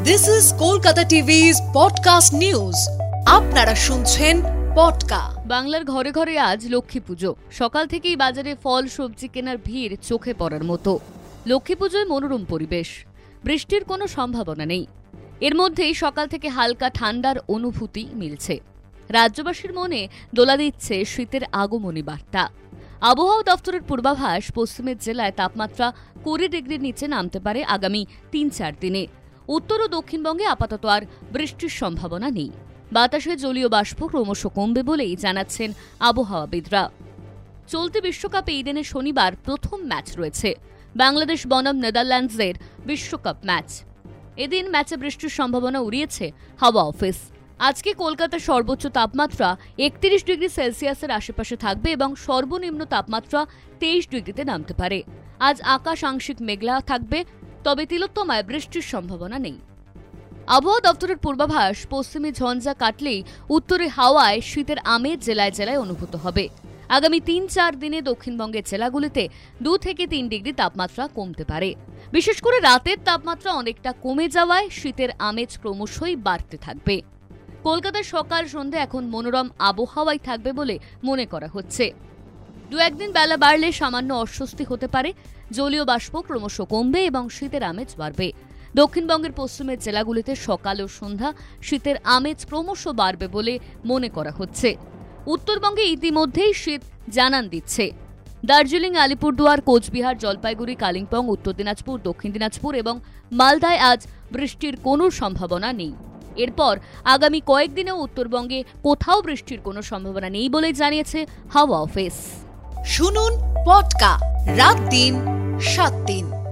This is Kolkata TV's podcast news. আপনারা শুনছেন পডকা। বাংলার ঘরে ঘরে আজ লক্ষ্মী পুজো। সকাল থেকেই বাজারে ফল সবজি কেনার ভিড় চোখে পড়ার মতো। লক্ষ্মী পুজোয় মনোরম পরিবেশ, বৃষ্টির কোনো সম্ভাবনা নেই। এর মধ্যেই সকাল থেকে হালকা ঠান্ডার অনুভূতি মিলছে। রাজ্যবাসীর মনে দোলা দিচ্ছে শীতের আগমনী বার্তা। আবহাওয়া দফতরের পূর্বাভাস, পশ্চিমের জেলায় তাপমাত্রা 20 ডিগ্রির নিচে নামতে পারে আগামী 3-4 দিনে। উত্তর ও দক্ষিণবঙ্গে আপাতত আর বৃষ্টির সম্ভাবনা নেই। বাতাসে জলীয় বাষ্প ক্রমশ কমবে বলেই জানাচ্ছেন আবহাওয়াবিদরা। চলতি বিশ্বকাপে ইডেনে শনিবার প্রথম ম্যাচ রয়েছে। বাংলাদেশ বনাম নেদারল্যান্ডসের বিশ্বকাপ ম্যাচ। এদিন ম্যাচে বৃষ্টির সম্ভাবনা উড়িয়েছে হাওয়া অফিস। আজকে কলকাতার সর্বোচ্চ তাপমাত্রা 31 ডিগ্রি সেলসিয়াসের আশেপাশে থাকবে এবং সর্বনিম্ন তাপমাত্রা 23 ডিগ্রিতে নামতে পারে। আজ আকাশ আংশিক মেঘলা থাকবে, তবে তিলোত্তমায় বৃষ্টির সম্ভাবনা নেই। আবহাওয়া দফতরের পূর্বাভাস, পশ্চিমে ঝঞ্ঝা কাটলেই উত্তরে হাওয়ায় শীতের আমেজ জেলায় জেলায় অনুভূত হবে। আগামী 3-4 দিনে দক্ষিণবঙ্গের জেলাগুলিতে 2 থেকে 3 ডিগ্রি তাপমাত্রা কমতে পারে। বিশেষ করে রাতের তাপমাত্রা অনেকটা কমে যাওয়ায় শীতের আমেজ ক্রমশই বাড়তে থাকবে। কলকাতার সকাল সন্ধ্যা এখন মনোরম আবহাওয়াই থাকবে বলে মনে করা হচ্ছে। 2-1 দিন বেলা বাড়লে সামান্য অস্বস্তি হতে পারে। জলীয় বাষ্প ক্রমশ কমবে এবং শীতের আমেজ বাড়বে। দক্ষিণবঙ্গের পশ্চিমের জেলাগুলিতে সকাল ও সন্ধ্যা শীতের আমেজ ক্রমশ বাড়বে বলে মনে করা হচ্ছে। উত্তরবঙ্গে ইতিমধ্যেই শীত জানান দিচ্ছে। দার্জিলিং, আলিপুরদুয়ার, কোচবিহার, জলপাইগুড়ি, কালিম্পং, উত্তর দিনাজপুর, দক্ষিণ দিনাজপুর এবং মালদায় আজ বৃষ্টির কোনো সম্ভাবনা নেই। এরপর আগামী কয়েকদিনেও উত্তরবঙ্গে কোথাও বৃষ্টির কোনো সম্ভাবনা নেই বলে জানিয়েছে হাওয়া অফিস। শুনুন পডকা রাত দিন 7 দিন।